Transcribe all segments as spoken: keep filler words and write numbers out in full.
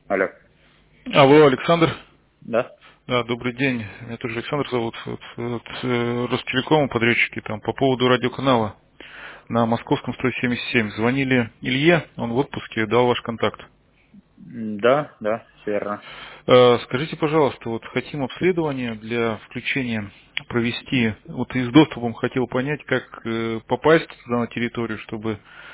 Алло. Алло, Александр. Да? Да, добрый день. Меня тоже Александр зовут. Вот, вот, э, Ростелекома, подрядчики, там, по поводу радиоканала на Московском сто семьдесят семь. Звонили Илье, он в отпуске, дал ваш контакт. М, Да, да, все верно. Э, Скажите, пожалуйста, вот хотим обследование для включения провести. Вот и с доступом хотел понять, как э, попасть туда на территорию, чтобы,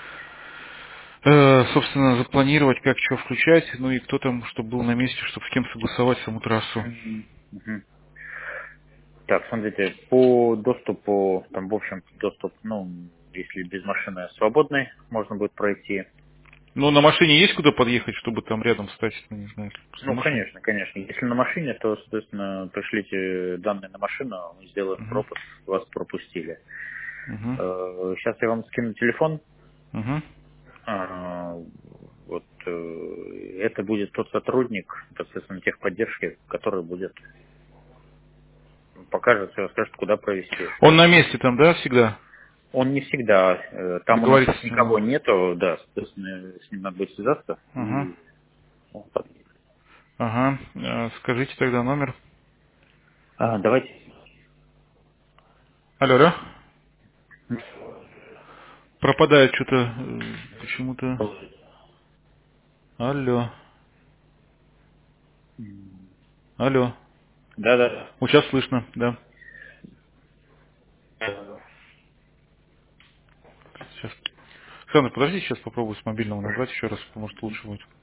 э, собственно, запланировать, как что включать, ну и кто там, чтобы был на месте, чтобы с кем согласовать саму трассу. М, мгм. Так, смотрите, по доступу, там, в общем, доступ, ну, если без машины свободный, можно будет пройти. Ну, на машине есть куда подъехать, чтобы там рядом стать, ну, не знаю, просто Ну, на машине? конечно, конечно. Если на машине, то, соответственно, пришлите данные на машину, мы сделаем Угу, пропуск, вас пропустили. угу, Сейчас я вам скину телефон. угу. А, Вот э, это будет тот сотрудник, соответственно, техподдержки, который будет покажет, все скажет, куда провести. Он на месте там, да, всегда? Он не всегда, э, там у нас Договориться сейчас с ним никого надо. нету, да, соответственно, с ним надо будет связаться. Ага, И он подъедет. ага. Э, Скажите тогда номер. А, давайте. Алло, алло. Пропадает что-то э, почему-то. Алло, алло. Да, да. Вот сейчас слышно, да. Сейчас. Александр, подожди, сейчас попробую с мобильного набрать еще раз, может лучше будет.